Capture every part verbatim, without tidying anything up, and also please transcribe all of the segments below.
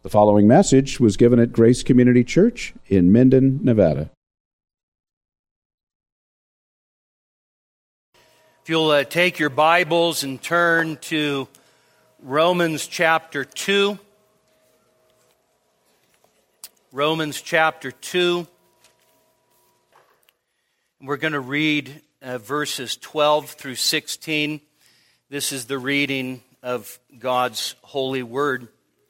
The following message was given at Grace Community Church in Minden, Nevada. If you'll uh, take your Bibles and turn to Romans chapter two. Romans chapter two. We're going to read uh, verses twelve through sixteen. This is the reading of God's holy word.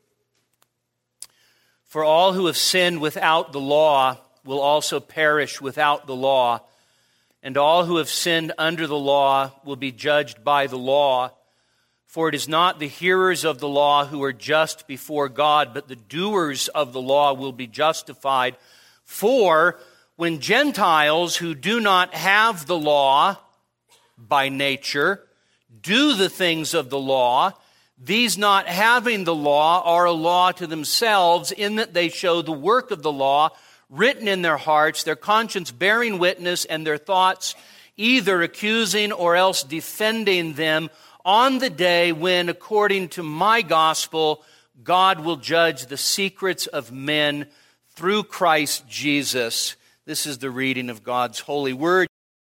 For all who have sinned without the law will also perish without the law, and all who have sinned under the law will be judged by the law. For it is not the hearers of the law who are just before God, but the doers of the law will be justified. For when Gentiles who do not have the law by nature do the things of the law, these not having the law are a law to themselves, in that they show the work of the law written in their hearts, their conscience bearing witness, and their thoughts either accusing or else defending them on the day when, according to my gospel, God will judge the secrets of men through Christ Jesus. This is the reading of God's holy word.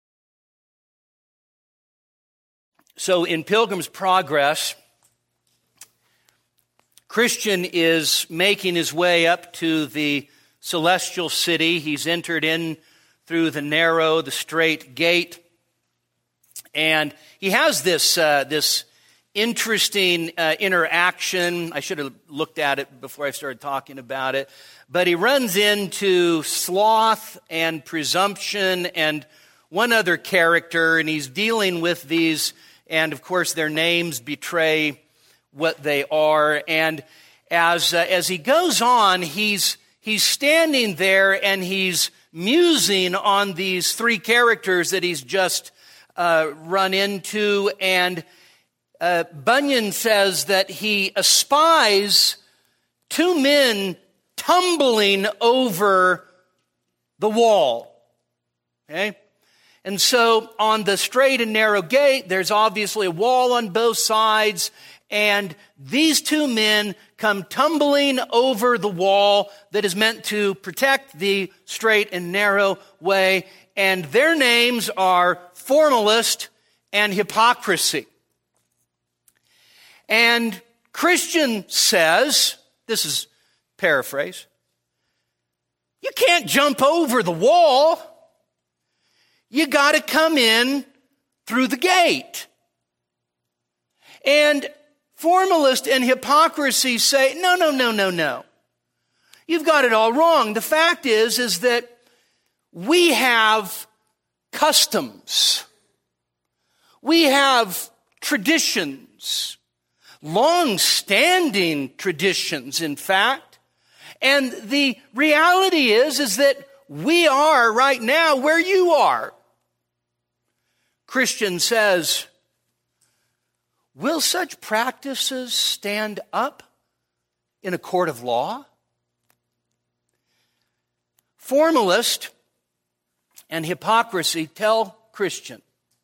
So in Pilgrim's Progress, Christian is making his way up to the celestial city. He's entered in through the narrow, the straight gate. And he has this uh, this interesting uh, interaction. I should have looked at it before I started talking about it. But he runs into sloth and presumption and one other character, and he's dealing with these, and of course their names betray what they are. And as uh, as he goes on, he's he's standing there and he's musing on these three characters that he's just uh, run into. And uh, Bunyan says that he espies two men tumbling over the wall. Okay? And so on the straight and narrow gate, there's obviously a wall on both sides. And these two men come tumbling over the wall that is meant to protect the straight and narrow way. And their names are Formalist and Hypocrisy. And Christian says, this is paraphrase, you can't jump over the wall. You got to come in through the gate. And Formalist and Hypocrisy say, no, no, no, no, no. You've got it all wrong. The fact is, is that we have customs. We have traditions, long-standing traditions, in fact. And the reality is, is that we are right now where you are. Christian says, will such practices stand up in a court of law? Formalist and Hypocrisy tell Christian,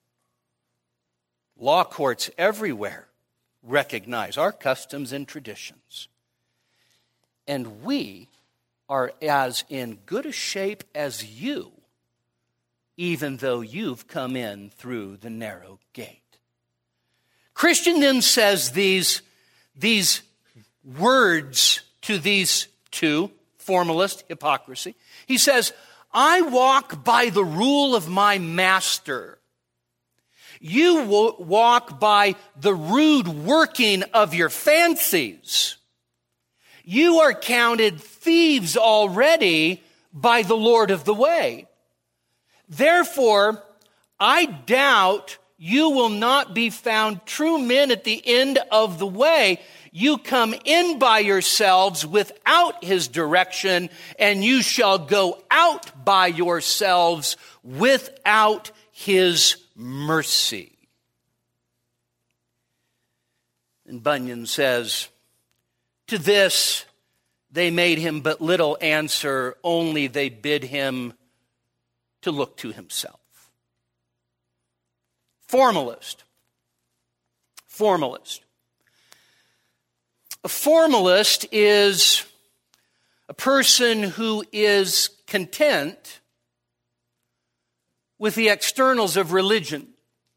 law courts everywhere recognize our customs and traditions. And we are as in good a shape as you, even though you've come in through the narrow gate. Christian then says these, these words to these two, Formalist, Hypocrisy. He says, I walk by the rule of my master. You walk by the rude working of your fancies. You are counted thieves already by the Lord of the way. Therefore, I doubt you will not be found true men at the end of the way. You come in by yourselves without his direction, and you shall go out by yourselves without his mercy. And Bunyan says, to this they made him but little answer, only they bid him to look to himself. Formalist. Formalist. A formalist is a person who is content with the externals of religion.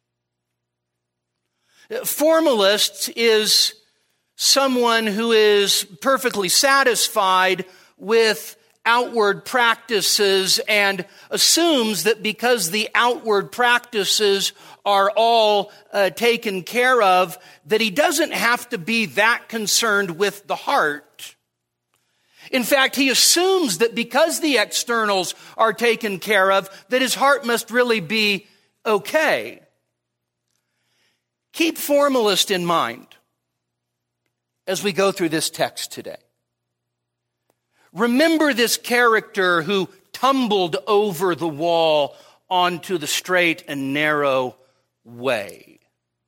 Formalist is someone who is perfectly satisfied with outward practices and assumes that because the outward practices are all uh, taken care of, that he doesn't have to be that concerned with the heart. In fact, he assumes that because the externals are taken care of, that his heart must really be okay. Keep formalist in mind as we go through this text today. Remember this character who tumbled over the wall onto the straight and narrow way.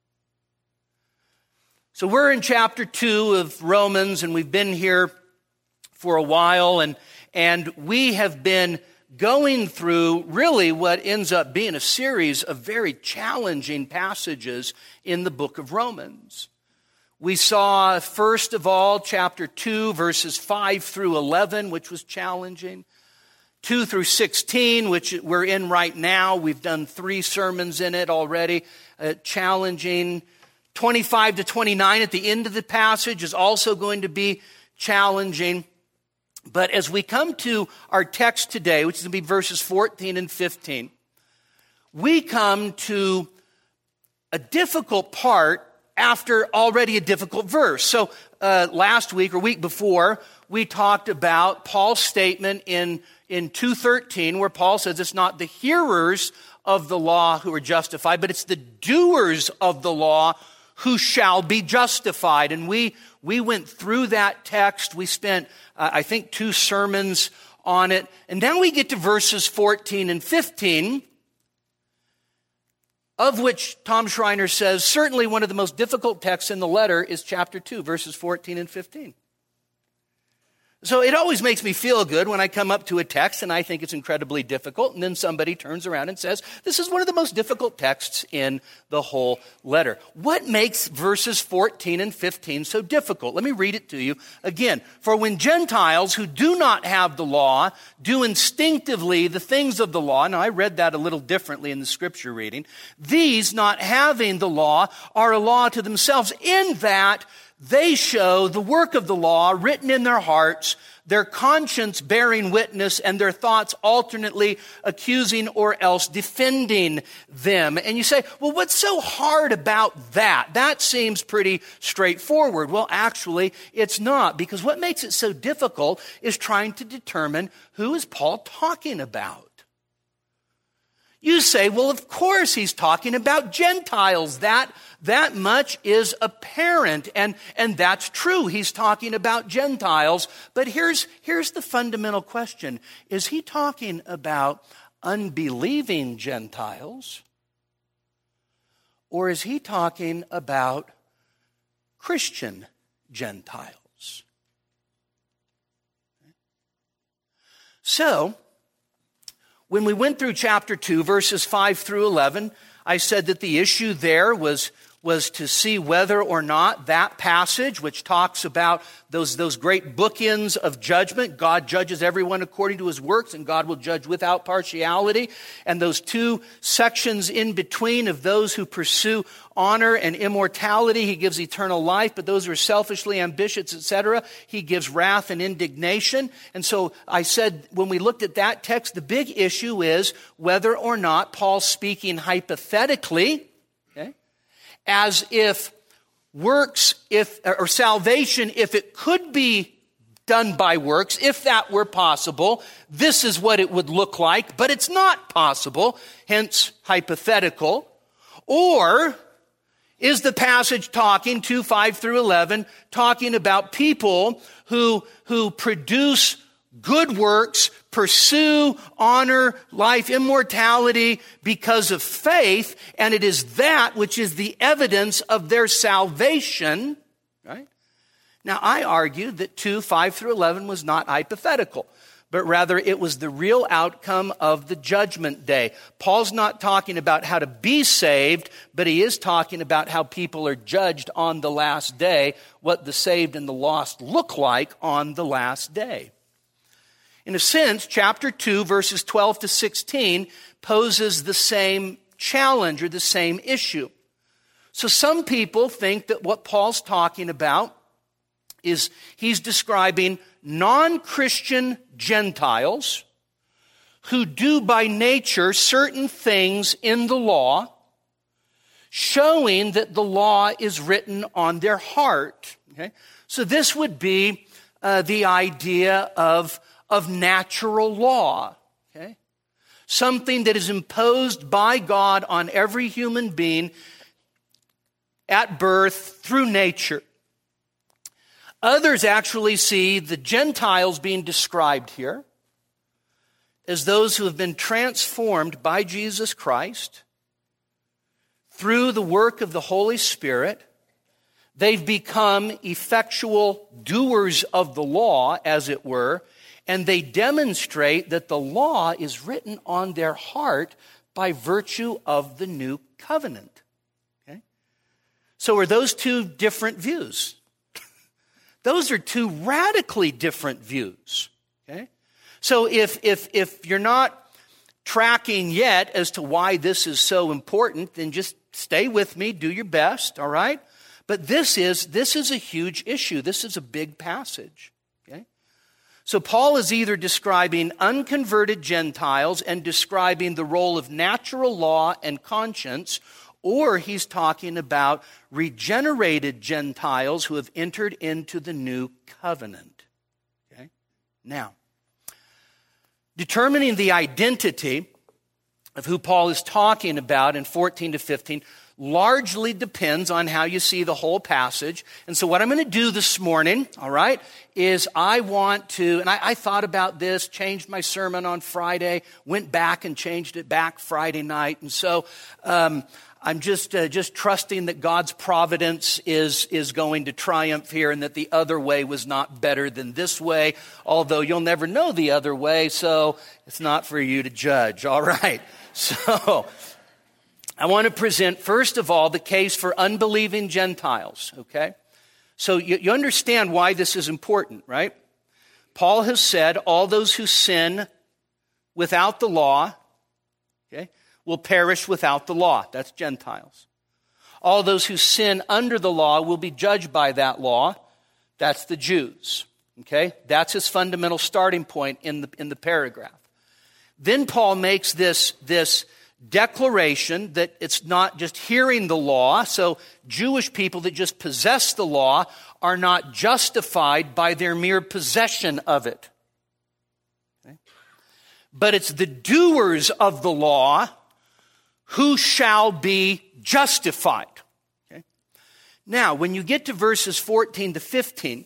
So we're in chapter two of Romans, and we've been here for a while, and, and we have been going through really what ends up being a series of very challenging passages in the book of Romans. We saw, first of all, chapter two, verses five through eleven, which was challenging. two through sixteen, which we're in right now. We've done three sermons in it already, uh, challenging. twenty-five to twenty-nine at the end of the passage is also going to be challenging. But as we come to our text today, which is going to be verses fourteen and fifteen, we come to a difficult part after already a difficult verse. So uh, last week or week before, we talked about Paul's statement in, in two thirteen, where Paul says it's not the hearers of the law who are justified, but it's the doers of the law who shall be justified. And we we went through that text. We spent, uh, I think, two sermons on it. And now we get to verses fourteen and fifteen, of which Tom Schreiner says certainly one of the most difficult texts in the letter is chapter two, verses fourteen and fifteen. So it always makes me feel good when I come up to a text and I think it's incredibly difficult, and then somebody turns around and says, this is one of the most difficult texts in the whole letter. What makes verses fourteen and fifteen so difficult? Let me read it to you again. For when Gentiles who do not have the law do instinctively the things of the law, now I read that a little differently in the scripture reading, these not having the law are a law to themselves, in that they show the work of the law written in their hearts, their conscience bearing witness, and their thoughts alternately accusing or else defending them. And you say, well, what's so hard about that? That seems pretty straightforward. Well, actually, it's not, because what makes it so difficult is trying to determine who is Paul talking about. You say, well, of course he's talking about Gentiles. That, that much is apparent, and, and that's true. He's talking about Gentiles. But here's, here's the fundamental question. Is he talking about unbelieving Gentiles, or is he talking about Christian Gentiles? So, when we went through chapter two, verses five through eleven, I said that the issue there was, was to see whether or not that passage, which talks about those, those great bookends of judgment, God judges everyone according to his works, and God will judge without partiality, and those two sections in between of those who pursue honor and immortality, he gives eternal life, but those who are selfishly ambitious, et cetera, he gives wrath and indignation. And so I said, when we looked at that text, the big issue is whether or not Paul's speaking hypothetically, okay, as if works, if or salvation, if it could be done by works, if that were possible, this is what it would look like, but it's not possible, hence hypothetical. Or is the passage talking, two, five through eleven, talking about people who, who produce good works, pursue honor, life, immortality because of faith, and it is that which is the evidence of their salvation, right? Now, I argued that two, five through eleven was not hypothetical. but rather it was the real outcome of the judgment day. Paul's not talking about how to be saved, but he is talking about how people are judged on the last day, what the saved and the lost look like on the last day. In a sense, chapter two, verses twelve to sixteen, poses the same challenge or the same issue. So some people think that what Paul's talking about is he's describing non-Christian Gentiles who do by nature certain things in the law, showing that the law is written on their heart. Okay? So this would be uh, the idea of, of natural law. Okay? Something that is imposed by God on every human being at birth through nature. Others actually see the Gentiles being described here as those who have been transformed by Jesus Christ through the work of the Holy Spirit. They've become effectual doers of the law, as it were, and they demonstrate that the law is written on their heart by virtue of the new covenant. Okay? So are those two different views? Those are two radically different views. Okay? So if if if you're not tracking yet as to why this is so important, then just stay with me, do your best, all right? But this is this is a huge issue. This is a big passage. Okay? So Paul is either describing unconverted Gentiles and describing the role of natural law and conscience, or he's talking about regenerated Gentiles who have entered into the new covenant. Okay? Now, determining the identity of who Paul is talking about in fourteen to fifteen largely depends on how you see the whole passage. And so what I'm going to do this morning, all right, is I want to, and I, I thought about this, changed my sermon on Friday, went back and changed it back Friday night. And so um, I'm just uh, just trusting that God's providence is, is going to triumph here and that the other way was not better than this way, although you'll never know the other way, so it's not for you to judge, all right? So I want to present, first of all, the case for unbelieving Gentiles, okay? So you, you understand why this is important, right? Paul has said all those who sin without the law, okay, will perish without the law. That's Gentiles. All those who sin under the law will be judged by that law. That's the Jews, okay? That's his fundamental starting point in the, in the paragraph. Then Paul makes this, this declaration that it's not just hearing the law. So Jewish people that just possess the law are not justified by their mere possession of it. Okay? But it's the doers of the law who shall be justified. Okay? Now, when you get to verses fourteen to fifteen,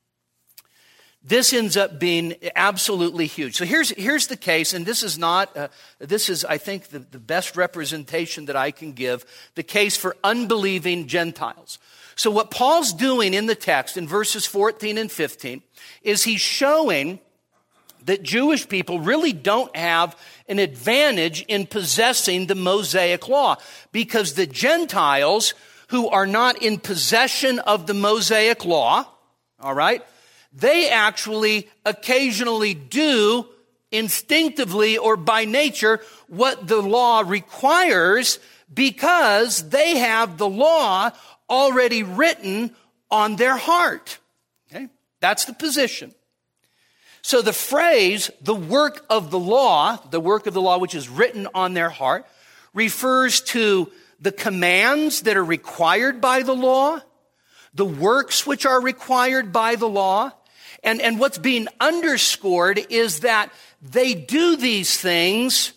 this ends up being absolutely huge. So here's here's the case, and this is not, uh, this is, I think, the, the best representation that I can give, the case for unbelieving Gentiles. So what Paul's doing in the text in verses fourteen and fifteen is he's showing that Jewish people really don't have an advantage in possessing the Mosaic law, because the Gentiles who are not in possession of the Mosaic law, all right, they actually occasionally do instinctively or by nature what the law requires, because they have the law already written on their heart. Okay? That's the position. So the phrase, the work of the law, the work of the law which is written on their heart, refers to the commands that are required by the law, the works which are required by the law. And, and what's being underscored is that they do these things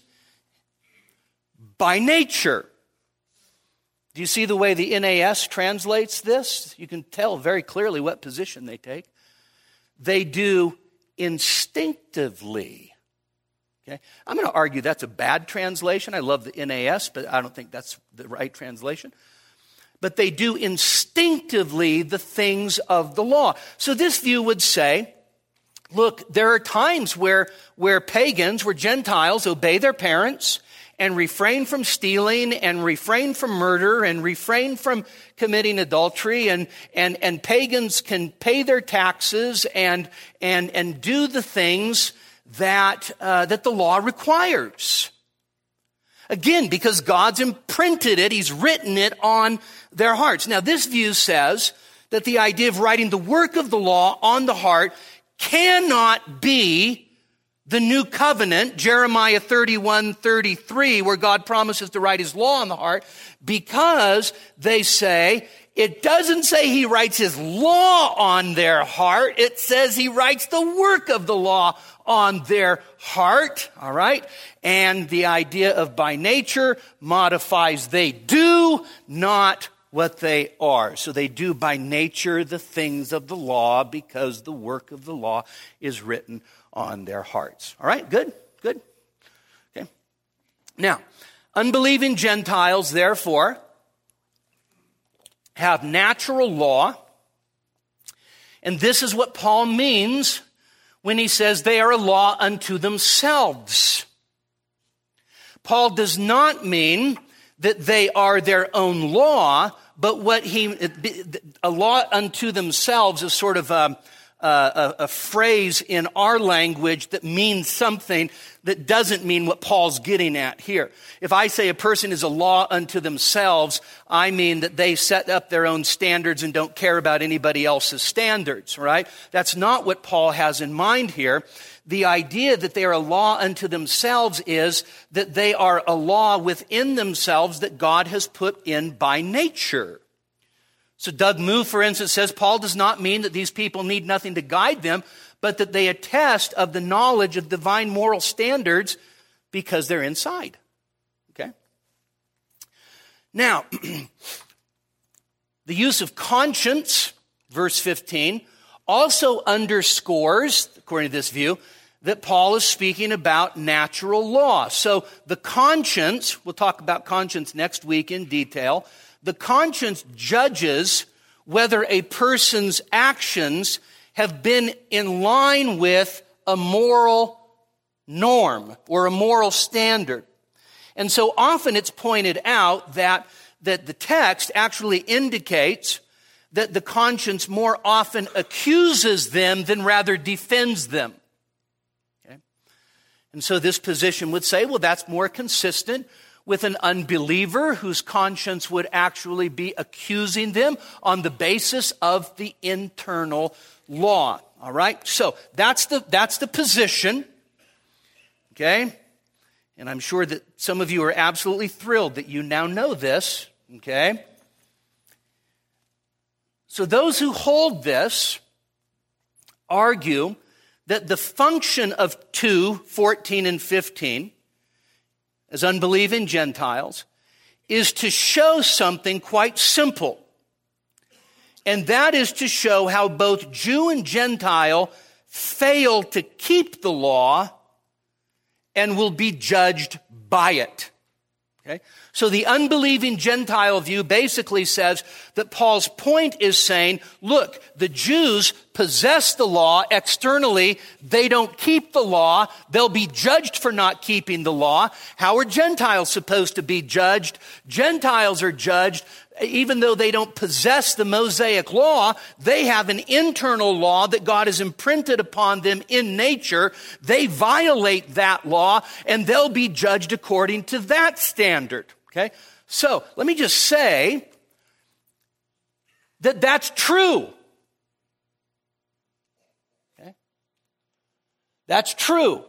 by nature. Do you see the way the N A S translates this? You can tell very clearly what position they take. They do instinctively. Okay? I'm going to argue that's a bad translation. I love the N A S, but I don't think that's the right translation. But they do instinctively the things of the law. So this view would say look, there are times where, where pagans, where Gentiles obey their parents and refrain from stealing and refrain from murder and refrain from committing adultery, and, and, and pagans can pay their taxes and, and, and do the things that, uh, that the law requires. Again, because God's imprinted it, He's written it on their hearts. Now, this view says that the idea of writing the work of the law on the heart cannot be the new covenant, Jeremiah thirty-one thirty-three, where God promises to write His law on the heart, because they say, it doesn't say He writes His law on their heart. It says He writes the work of the law on their heart, all right? And the idea of by nature modifies they do, not what they are. So they do by nature the things of the law because the work of the law is written on their hearts. All right, good, good. Okay. Now, unbelieving Gentiles, therefore, have natural law, and this is what Paul means when he says they are a law unto themselves. Paul does not mean that they are their own law, but what he, a law unto themselves is sort of a, a, a phrase in our language that means something that doesn't mean what Paul's getting at here. If I say a person is a law unto themselves, I mean that they set up their own standards and don't care about anybody else's standards, right? That's not what Paul has in mind here. The idea that they are a law unto themselves is that they are a law within themselves that God has put in by nature. So Doug Moo, for instance, says Paul does not mean that these people need nothing to guide them, but that they attest of the knowledge of divine moral standards because they're inside. Okay? Now, the use of conscience, verse fifteen, also underscores, according to this view, that Paul is speaking about natural law. So the conscience, we'll talk about conscience next week in detail, the conscience judges whether a person's actions have been in line with a moral norm or a moral standard. And so often it's pointed out that, that the text actually indicates that the conscience more often accuses them than rather defends them. Okay? And so this position would say, well, that's more consistent with an unbeliever whose conscience would actually be accusing them on the basis of the internal law. All right? So that's the, that's the position. Okay? And I'm sure that some of you are absolutely thrilled that you now know this. Okay? So those who hold this argue that the function of two, fourteen and fifteen, as unbelieving Gentiles, is to show something quite simple. And that is to show how both Jew and Gentile fail to keep the law and will be judged by it. Okay? So the unbelieving Gentile view basically says that Paul's point is saying, look, the Jews possess the law externally. They don't keep the law. They'll be judged for not keeping the law. How are Gentiles supposed to be judged? Gentiles are judged even though they don't possess the Mosaic law. They have an internal law that God has imprinted upon them in nature. They violate that law, and they'll be judged according to that standard. Okay? So, let me just say that that's true. Okay? That's true.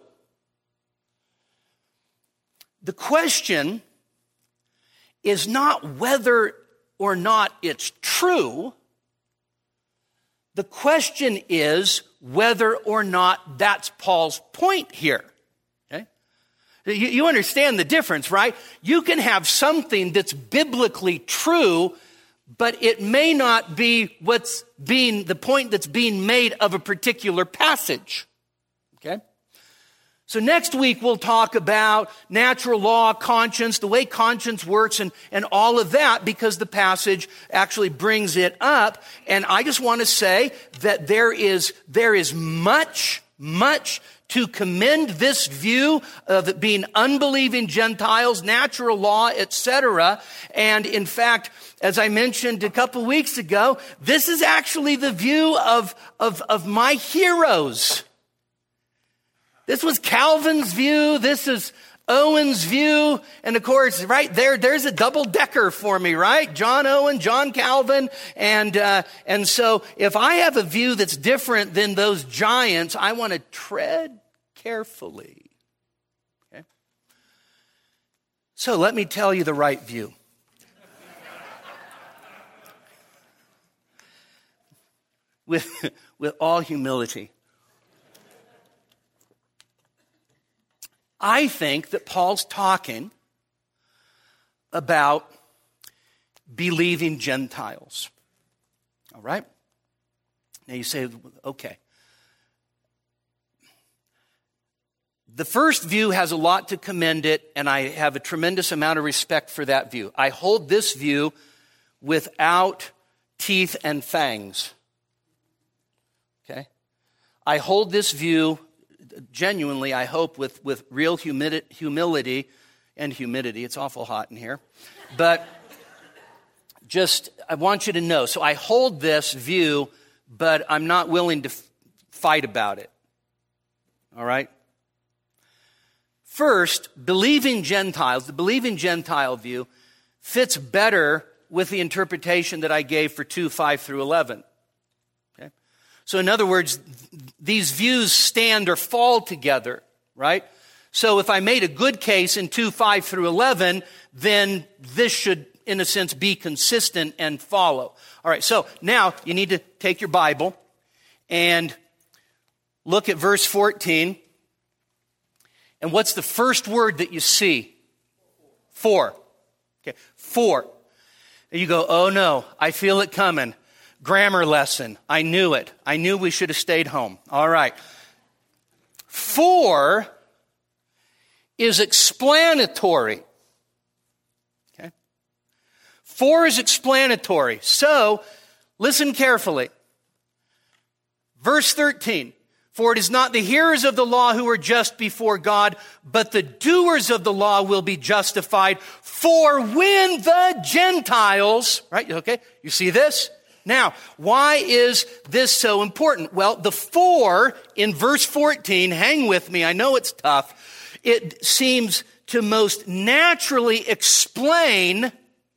The question is not whether or not it's true. The question is whether or not that's Paul's point here. Okay? You, you understand the difference, right? You can have something that's biblically true, but it may not be what's being, the point that's being made of a particular passage. Okay? So next week we'll talk about natural law, conscience, the way conscience works, and, and all of that, because the passage actually brings it up. And I just want to say that there is, there is much much to commend this view of it being unbelieving Gentiles, natural law, et cetera. And in fact, as I mentioned a couple weeks ago, this is actually the view of, of, of my heroes. This was Calvin's view. This is Owen's view. And of course, right there, there's a double decker for me, right? John Owen, John Calvin. And, uh, and so if I have a view that's different than those giants, I want to tread carefully. Okay? So let me tell you the right view. with, with all humility. I think that Paul's talking about believing Gentiles. All right? Now you say, okay. The first view has a lot to commend it, and I have a tremendous amount of respect for that view. I hold this view without teeth and fangs. Okay? I hold this view genuinely, I hope, with, with real humidi- humility and humidity. It's awful hot in here. But just, I want you to know, so I hold this view, but I'm not willing to f- fight about it. All right? First, believing Gentiles, the believing Gentile view, fits better with the interpretation that I gave for two, five through eleven. Okay? So in other words, these views stand or fall together, right? So if I made a good case in two, five through eleven, then this should, in a sense, be consistent and follow. All right, so now you need to take your Bible and look at verse fourteen. And what's the first word that you see? For. Okay, for. And you go, oh no, I feel it coming. Grammar lesson. I knew it. I knew we should have stayed home. All right. For is explanatory. Okay. For is explanatory. So, listen carefully. Verse thirteen. For it is not the hearers of the law who are just before God, but the doers of the law will be justified. For when the Gentiles, right? Okay. You see this? Now, why is this so important? Well, the for in verse fourteen, hang with me, I know it's tough. It seems to most naturally explain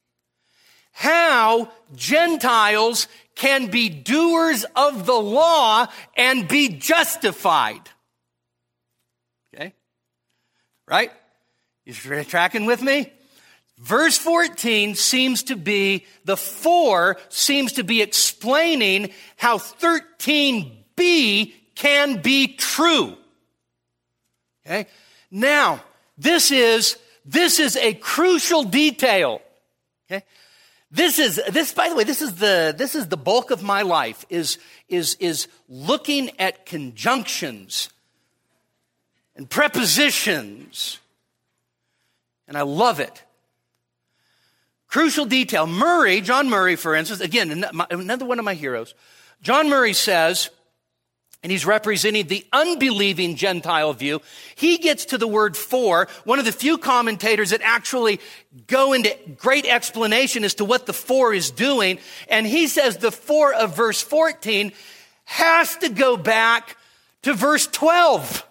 how Gentiles can be doers of the law and be justified. Okay? Right? You tracking with me? Verse fourteen seems to be, the for seems to be explaining how thirteen b can be true. Okay? Now, this is, this is a crucial detail. Okay? This is, this, by the way, this is the, this is the bulk of my life, is, is, is looking at conjunctions and prepositions. And I love it. Crucial detail. Murray, John Murray, for instance, again, another one of my heroes. John Murray says, and he's representing the unbelieving Gentile view, he gets to the word for, one of the few commentators that actually go into great explanation as to what the for is doing. And he says the for of verse fourteen has to go back to verse twelve.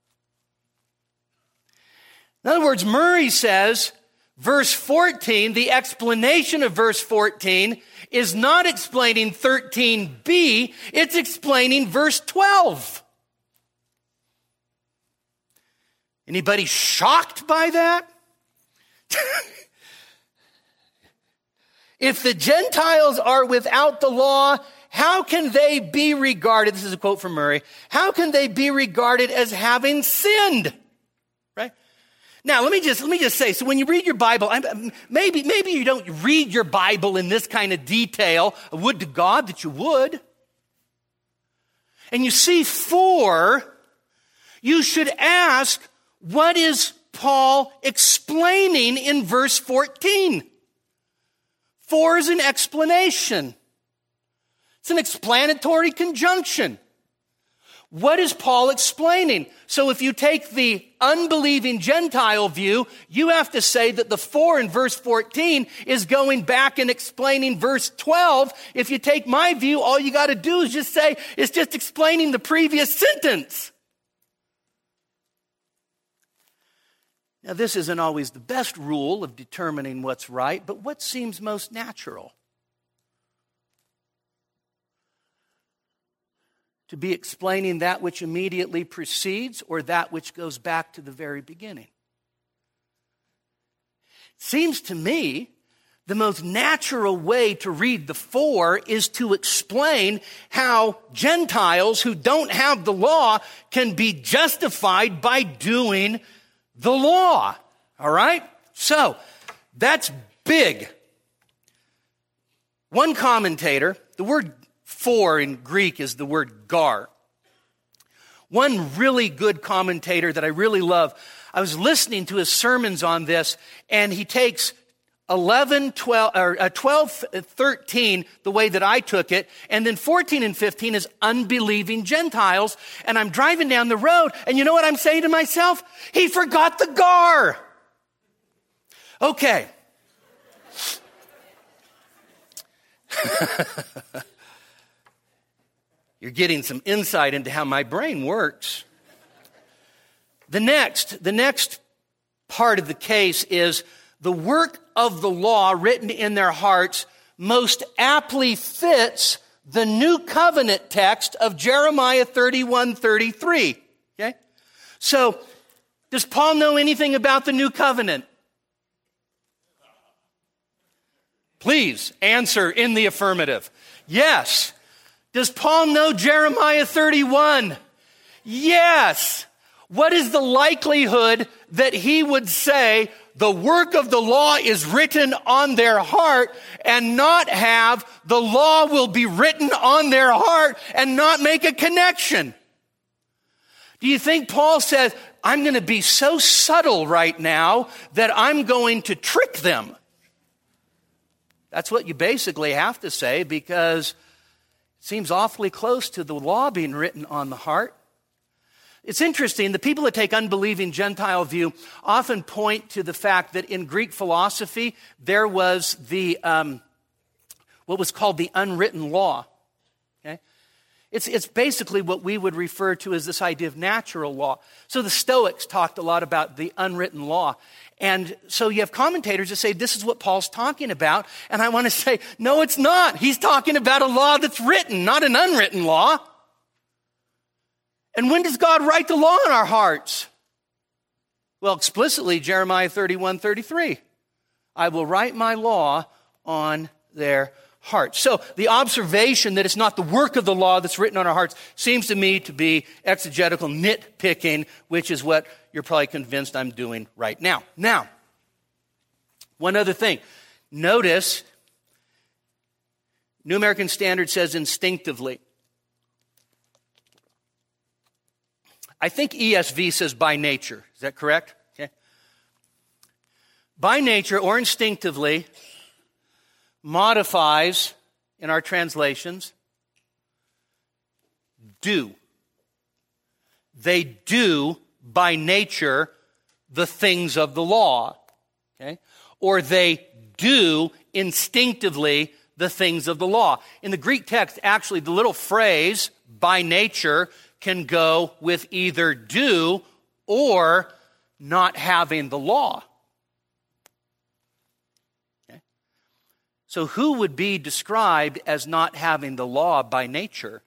In other words, Murray says verse fourteen, the explanation of verse fourteen, is not explaining thirteen b, it's explaining verse twelve. Anybody shocked by that? If the Gentiles are without the law, how can they be regarded, this is a quote from Murray, how can they be regarded as having sinned? Right? Now, let me just let me just say, so when you read your Bible, maybe, maybe you don't read your Bible in this kind of detail. I would to God that you would. And you see for, you should ask, what is Paul explaining in verse fourteen? For is an explanation. It's an explanatory conjunction. What is Paul explaining? So if you take the unbelieving Gentile view, you have to say that the for in verse fourteen is going back and explaining verse twelve. If you take my view, all you got to do is just say, it's just explaining the previous sentence. Now, this isn't always the best rule of determining what's right, but what seems most natural? To be explaining that which immediately precedes or that which goes back to the very beginning? Seems to me the most natural way to read the for is to explain how Gentiles who don't have the law can be justified by doing the law. All right? So, that's big. One commentator, the word for in Greek is the word gar. One really good commentator that I really love, I was listening to his sermons on this, and he takes eleven, twelve, or twelve, thirteen, the way that I took it, and then fourteen and fifteen is unbelieving Gentiles, and I'm driving down the road, and you know what I'm saying to myself? He forgot the gar. Okay. You're getting some insight into how my brain works. The next, the next part of the case is the work of the law written in their hearts most aptly fits the new covenant text of Jeremiah thirty-one thirty-three. Okay? So, does Paul know anything about the new covenant? Please answer in the affirmative. Yes. Does Paul know Jeremiah thirty-one? Yes. What is the likelihood that he would say the work of the law is written on their heart and not have the law will be written on their heart and not make a connection? Do you think Paul says, I'm going to be so subtle right now that I'm going to trick them? That's what you basically have to say, because it seems awfully close to the law being written on the heart. It's interesting, the people that take unbelieving Gentile view often point to the fact that in Greek philosophy, there was the, um, what was called the unwritten law. Okay? It's, it's basically what we would refer to as this idea of natural law. So the Stoics talked a lot about the unwritten law. And so you have commentators that say this is what Paul's talking about. And I want to say, no, it's not. He's talking about a law that's written, not an unwritten law. And when does God write the law in our hearts? Well, explicitly, Jeremiah thirty-one thirty-three. I will write my law on their hearts. So the observation that it's not the work of the law that's written on our hearts seems to me to be exegetical nitpicking, which is what you're probably convinced I'm doing right now. Now, one other thing. Notice, New American Standard says instinctively. I think E S V says by nature. Is that correct? Okay. By nature or instinctively modifies, in our translations, do. They do by nature the things of the law. Okay? Or they do instinctively the things of the law. In the Greek text, actually, the little phrase, by nature, can go with either do or not having the law. Okay? So who would be described as not having the law by nature?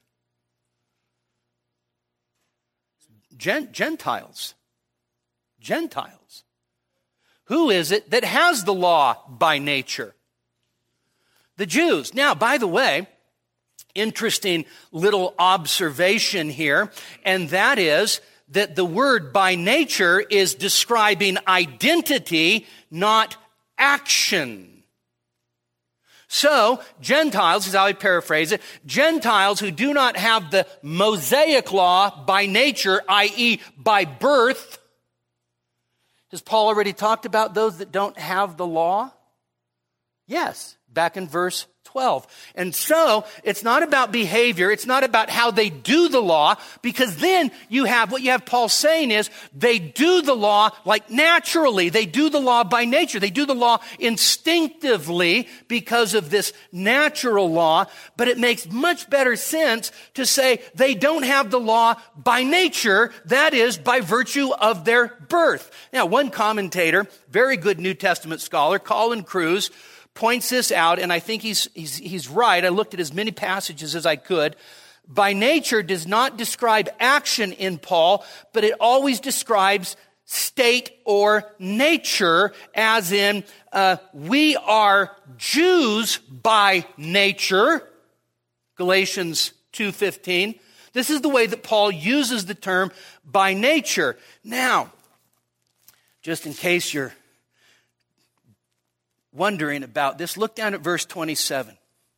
Gent- Gentiles. Gentiles. Who is it that has the law by nature? The Jews. Now, by the way, interesting little observation here, and that is that the word by nature is describing identity, not action. So, Gentiles, is how I paraphrase it, Gentiles who do not have the Mosaic law by nature, that is by birth. Has Paul already talked about those that don't have the law? Yes, back in verse twelve. And so it's not about behavior. It's not about how they do the law, because then you have what you have Paul saying is they do the law like naturally. They do the law by nature. They do the law instinctively because of this natural law. But it makes much better sense to say they don't have the law by nature. That is by virtue of their birth. Now, one commentator, very good New Testament scholar, Colin Cruz, points this out, and I think he's, he's, he's right. I looked at as many passages as I could. By nature does not describe action in Paul, but it always describes state or nature, as in uh, we are Jews by nature, Galatians two fifteen. This is the way that Paul uses the term by nature. Now, just in case you're wondering about this, look down at verse twenty-seven.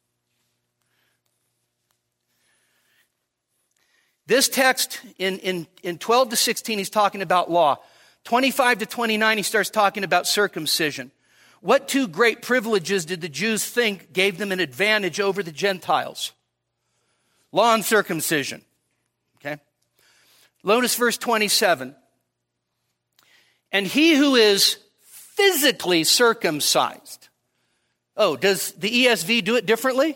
This text in, in, in twelve to sixteen, he's talking about law. twenty-five to twenty-nine, he starts talking about circumcision. What two great privileges did the Jews think gave them an advantage over the Gentiles? Law and circumcision. Okay? Notice verse twenty-seven. And he who is physically circumcised. Oh, does the E S V do it differently?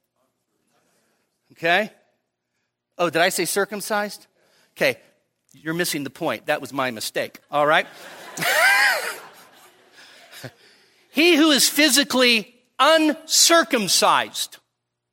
Okay. Oh, did I say circumcised? Okay. You're missing the point. That was my mistake. All right. He who is physically uncircumcised.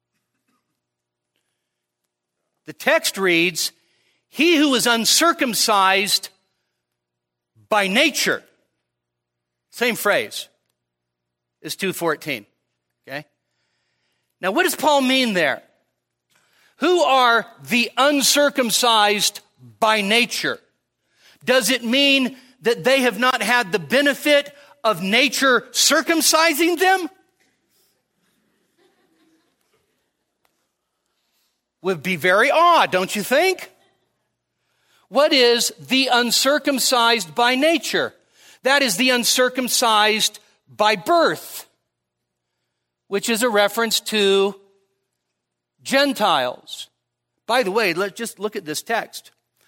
The text reads, he who is uncircumcised by nature. Same phrase as two fourteen. Okay? Now, what does Paul mean there? Who are the uncircumcised by nature? Does it mean that they have not had the benefit of nature circumcising them? Would be very odd, don't you think? What is the uncircumcised by nature? That is the uncircumcised by birth, which is a reference to Gentiles. By the way, let's just look at this text.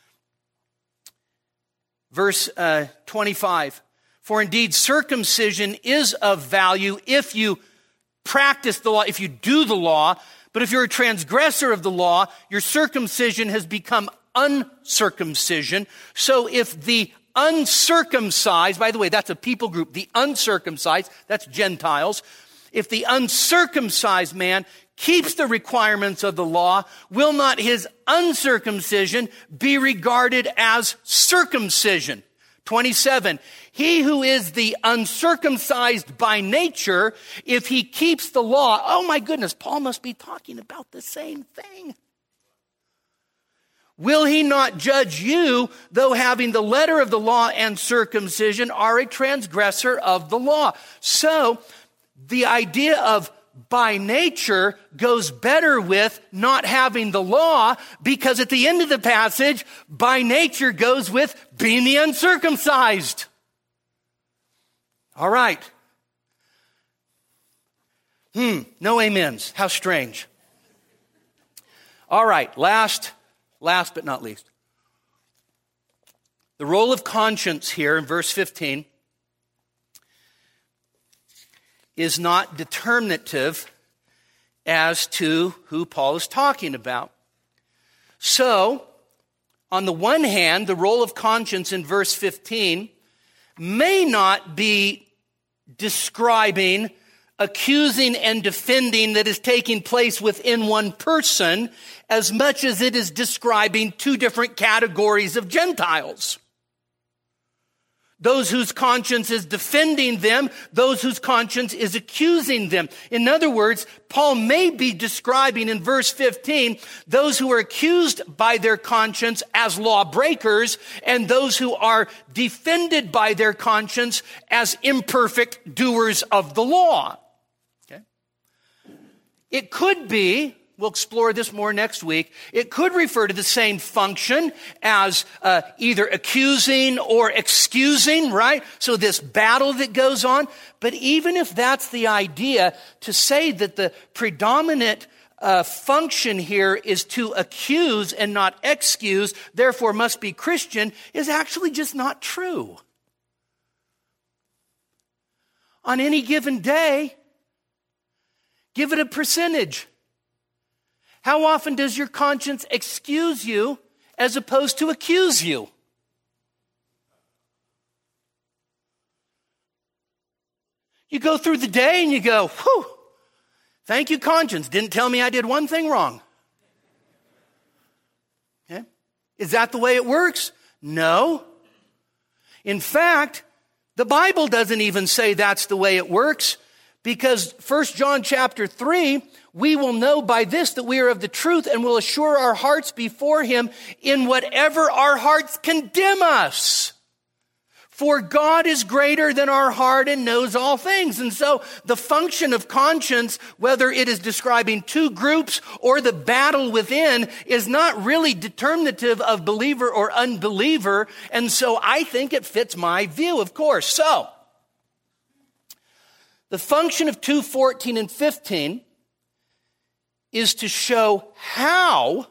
Verse uh, twenty-five. For indeed, circumcision is of value if you practice the law, if you do the law. But if you're a transgressor of the law, your circumcision has become uncircumcision. So if the uncircumcised, by the way, that's a people group, the uncircumcised, that's Gentiles. If the uncircumcised man keeps the requirements of the law, will not his uncircumcision be regarded as circumcision? twenty-seven. He who is the uncircumcised by nature, if he keeps the law, oh my goodness, Paul must be talking about the same thing. Will he not judge you, though having the letter of the law and circumcision are a transgressor of the law? So, the idea of by nature goes better with not having the law, because at the end of the passage, by nature goes with being the uncircumcised. All right. Hmm, no amens. How strange. All right, last, last but not least. The role of conscience here in verse fifteen is not determinative as to who Paul is talking about. So, on the one hand, the role of conscience in verse fifteen may not be describing accusing and defending that is taking place within one person as much as it is describing two different categories of Gentiles. Those whose conscience is defending them, those whose conscience is accusing them. In other words, Paul may be describing in verse fifteen those who are accused by their conscience as lawbreakers and those who are defended by their conscience as imperfect doers of the law. Okay? It could be we'll explore this more next week, it could refer to the same function as uh, either accusing or excusing, right? So this battle that goes on. But even if that's the idea, to say that the predominant uh, function here is to accuse and not excuse, therefore must be Christian, is actually just not true. On any given day, give it a percentage. How often does your conscience excuse you as opposed to accuse you? You go through the day and you go, whew, thank you, conscience. Didn't tell me I did one thing wrong. Okay? Is that the way it works? No. In fact, the Bible doesn't even say that's the way it works, because First John chapter three, we will know by this that we are of the truth and will assure our hearts before him in whatever our hearts condemn us. For God is greater than our heart and knows all things. And so the function of conscience, whether it is describing two groups or the battle within, is not really determinative of believer or unbeliever. And so I think it fits my view, of course. So the function of two fourteen and fifteen is to show how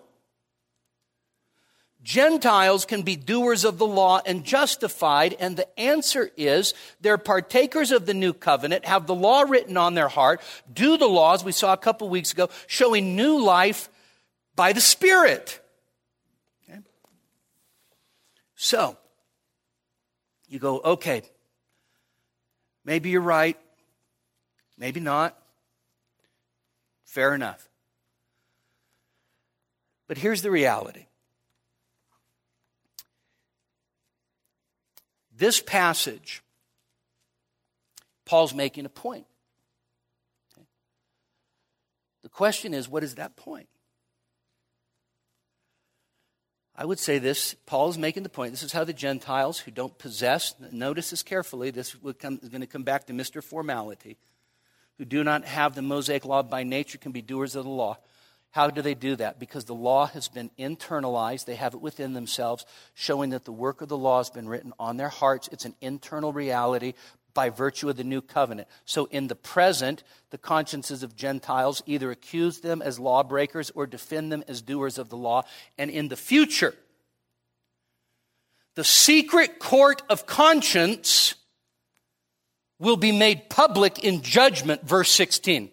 Gentiles can be doers of the law and justified, and the answer is they're partakers of the new covenant, have the law written on their heart, do the laws, we saw a couple weeks ago, showing new life by the Spirit. Okay? So, you go, okay, maybe you're right, maybe not, fair enough. But here's the reality. This passage, Paul's making a point. Okay. The question is, what is that point? I would say this, Paul is making the point. This is how the Gentiles who don't possess, notice this carefully, this will come, is going to come back to Mister Formality, who do not have the Mosaic law by nature can be doers of the law. How do they do that? Because the law has been internalized. They have it within themselves, showing that the work of the law has been written on their hearts. It's an internal reality by virtue of the new covenant. So in the present, the consciences of Gentiles either accuse them as lawbreakers or defend them as doers of the law. And in the future, the secret court of conscience will be made public in judgment, verse sixteen.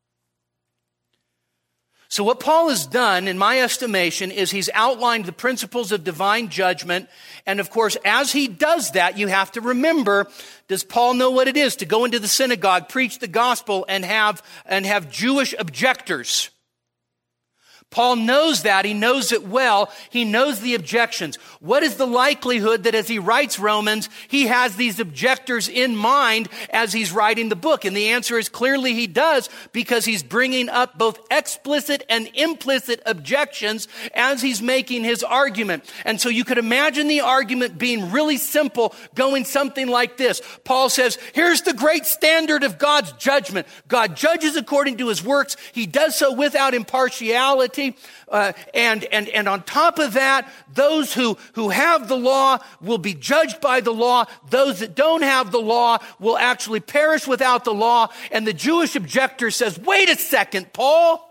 So what Paul has done, in my estimation, is he's outlined the principles of divine judgment. And of course, as he does that, you have to remember, does Paul know what it is to go into the synagogue, preach the gospel, and have, and have Jewish objectors? Paul knows that. He knows it well. He knows the objections. What is the likelihood that as he writes Romans, he has these objectors in mind as he's writing the book? And the answer is clearly he does, because he's bringing up both explicit and implicit objections as he's making his argument. And so you could imagine the argument being really simple, going something like this. Paul says, here's the great standard of God's judgment. God judges according to his works. He does so without impartiality. Uh, and, and, and on top of that, those who, who have the law will be judged by the law. Those that don't have the law will actually perish without the law. And the Jewish objector says, wait a second, Paul.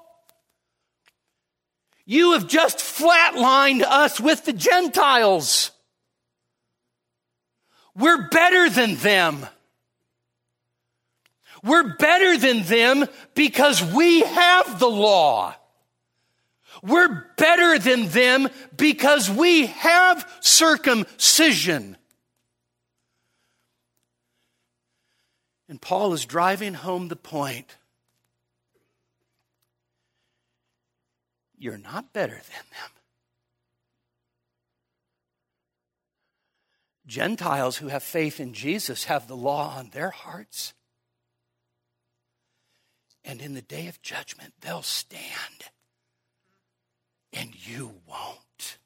You have just flatlined us with the Gentiles. We're better than them. We're better than them because we have the law. We're better than them because we have circumcision. And Paul is driving home the point. You're not better than them. Gentiles who have faith in Jesus have the law on their hearts. And in the day of judgment, they'll stand. And you won't.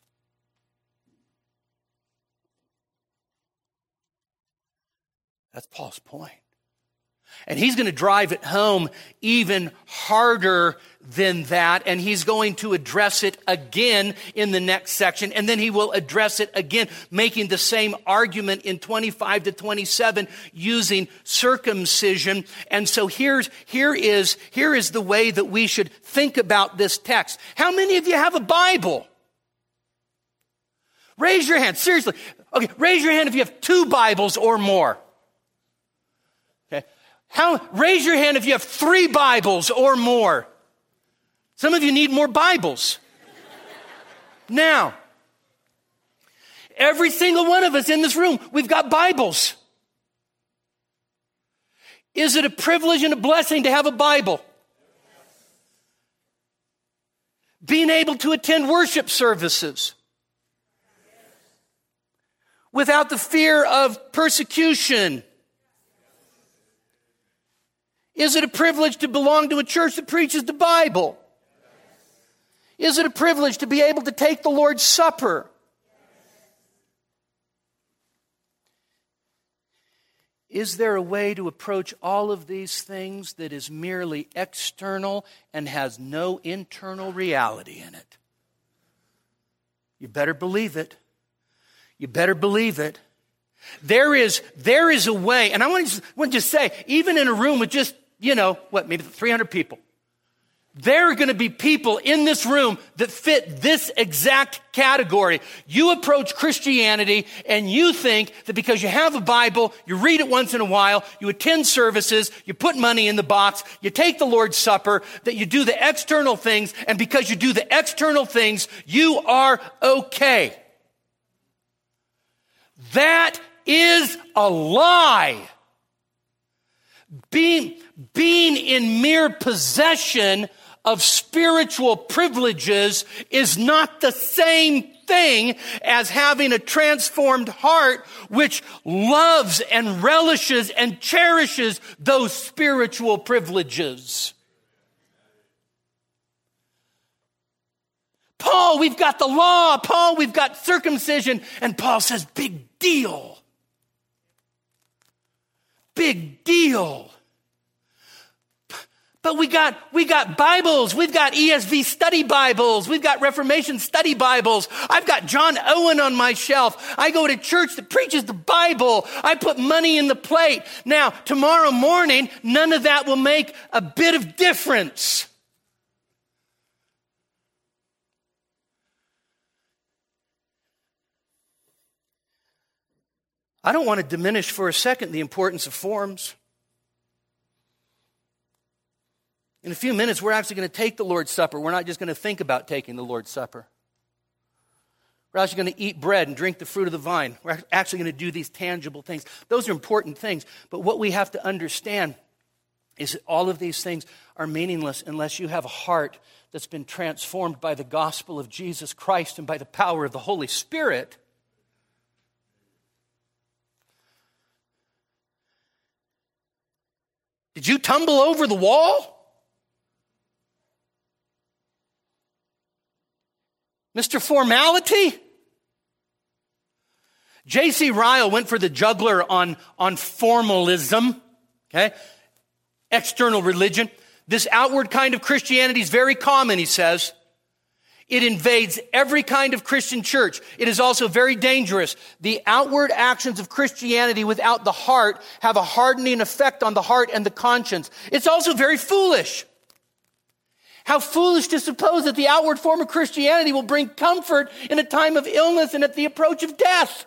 That's Paul's point. And he's going to drive it home even harder than that. And he's going to address it again in the next section. And then he will address it again, making the same argument in twenty-five to twenty-seven using circumcision. And so here's, here is, here is the way that we should think about this text. How many of you have a Bible? Raise your hand. Seriously. Okay, raise your hand if you have two Bibles or more. Okay. How, raise your hand if you have three Bibles or more. Some of you need more Bibles. Now, every single one of us in this room, we've got Bibles. Is it a privilege and a blessing to have a Bible? Being able to attend worship services without the fear of persecution. Is it a privilege to belong to a church that preaches the Bible? Is it a privilege to be able to take the Lord's Supper? Is there a way to approach all of these things that is merely external and has no internal reality in it? You better believe it. You better believe it. There is, there is a way, and I want to, want to just say, even in a room with just, you know, what, maybe three hundred people, there are going to be people in this room that fit this exact category. You approach Christianity and you think that because you have a Bible, you read it once in a while, you attend services, you put money in the box, you take the Lord's Supper, that you do the external things, and because you do the external things, you are okay. That is a lie. Being, being in mere possession of spiritual privileges is not the same thing as having a transformed heart which loves and relishes and cherishes those spiritual privileges. Paul, we've got the law. Paul, we've got circumcision. And Paul says, big deal. Big deal. But we got, we got Bibles. We've got E S V study Bibles. We've got Reformation study Bibles. I've got John Owen on my shelf. I go to church that preaches the Bible. I put money in the plate. Now, tomorrow morning, none of that will make a bit of difference. I don't want to diminish for a second the importance of forms. In a few minutes, we're actually going to take the Lord's Supper. We're not just going to think about taking the Lord's Supper. We're actually going to eat bread and drink the fruit of the vine. We're actually going to do these tangible things. Those are important things. But what we have to understand is that all of these things are meaningless unless you have a heart that's been transformed by the gospel of Jesus Christ and by the power of the Holy Spirit. Did you tumble over the wall? Mister Formality? J C Ryle went for the juggler on, on formalism, okay? External religion. This outward kind of Christianity is very common, he says. It invades every kind of Christian church. It is also very dangerous. The outward actions of Christianity without the heart have a hardening effect on the heart and the conscience. It's also very foolish. How foolish to suppose that the outward form of Christianity will bring comfort in a time of illness and at the approach of death.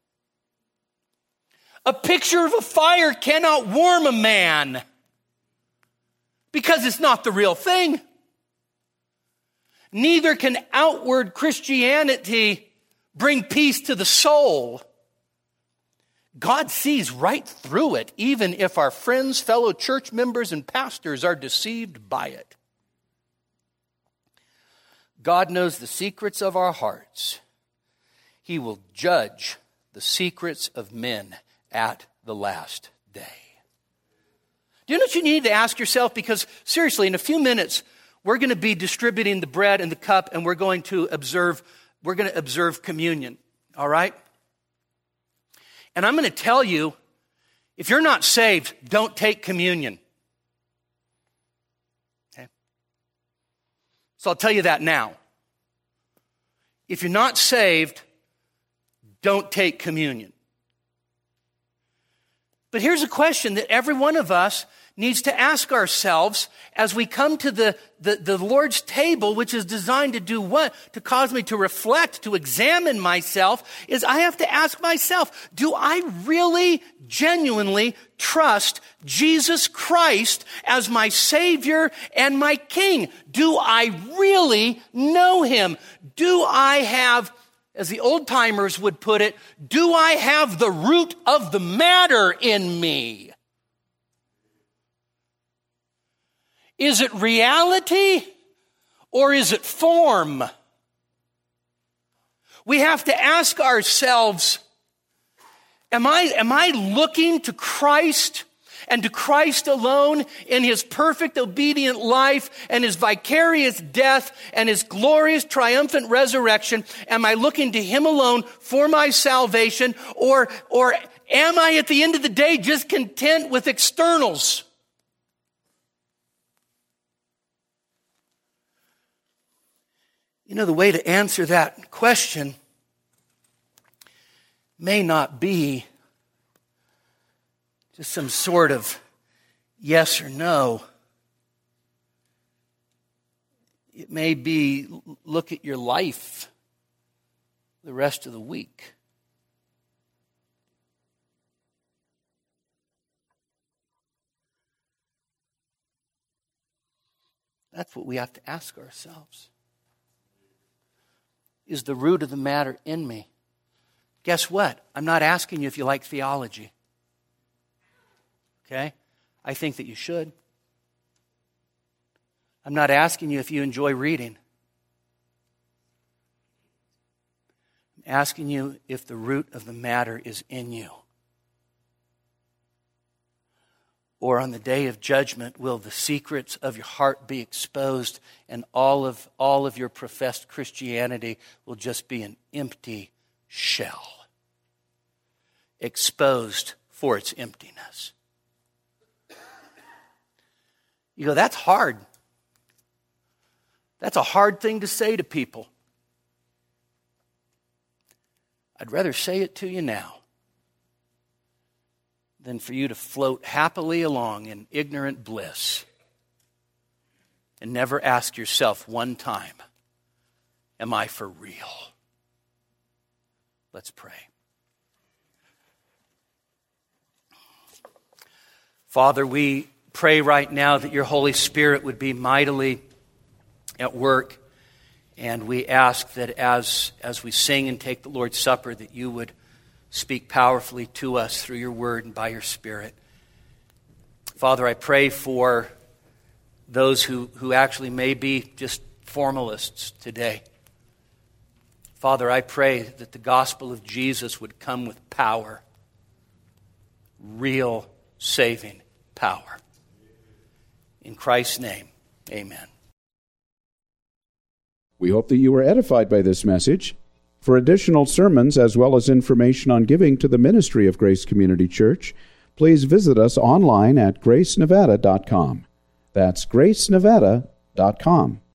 A picture of a fire cannot warm a man because it's not the real thing. Neither can outward Christianity bring peace to the soul. God sees right through it, even if our friends, fellow church members, and pastors are deceived by it. God knows the secrets of our hearts. He will judge the secrets of men at the last day. Do you know what you need to ask yourself? Because seriously, in a few minutes, we're going to be distributing the bread and the cup, and we're going to observe, we're going to observe communion. All right? And I'm going to tell you, If you're not saved, don't take communion. Okay? So I'll tell you that now. If you're not saved, don't take communion. But here's a question that every one of us needs to ask ourselves as we come to the, the, the Lord's table, which is designed to do what? To cause me to reflect, to examine myself, is I have to ask myself, do I really genuinely trust Jesus Christ as my Savior and my King? Do I really know Him? Do I have, as the old-timers would put it, do I have the root of the matter in me? Is it reality or is it form? We have to ask ourselves, am I, am I looking to Christ and to Christ alone in His perfect obedient life and His vicarious death and His glorious triumphant resurrection? Am I looking to Him alone for my salvation, or, or am I at the end of the day just content with externals? You know, the way to answer that question may not be just some sort of yes or no. It may be look at your life the rest of the week. That's what we have to ask ourselves. Is the root of the matter in me? Guess what? I'm not asking you if you like theology. Okay? I think that you should. I'm not asking you if you enjoy reading. I'm asking you if the root of the matter is in you. Or on the day of judgment, will the secrets of your heart be exposed, and all of all of your professed Christianity will just be an empty shell, exposed for its emptiness? You go, that's hard. That's a hard thing to say to people. I'd rather say it to you now than for you to float happily along in ignorant bliss and never ask yourself one time, am I for real? Let's pray. Father, we pray right now that your Holy Spirit would be mightily at work, and we ask that as, as we sing and take the Lord's Supper, that you would speak powerfully to us through your word and by your Spirit. Father, I pray for those who, who actually may be just formalists today. Father, I pray that the gospel of Jesus would come with power, real saving power. In Christ's name, amen. We hope that you were edified by this message. For additional sermons as well as information on giving to the ministry of Grace Community Church, please visit us online at grace nevada dot com. That's grace nevada dot com.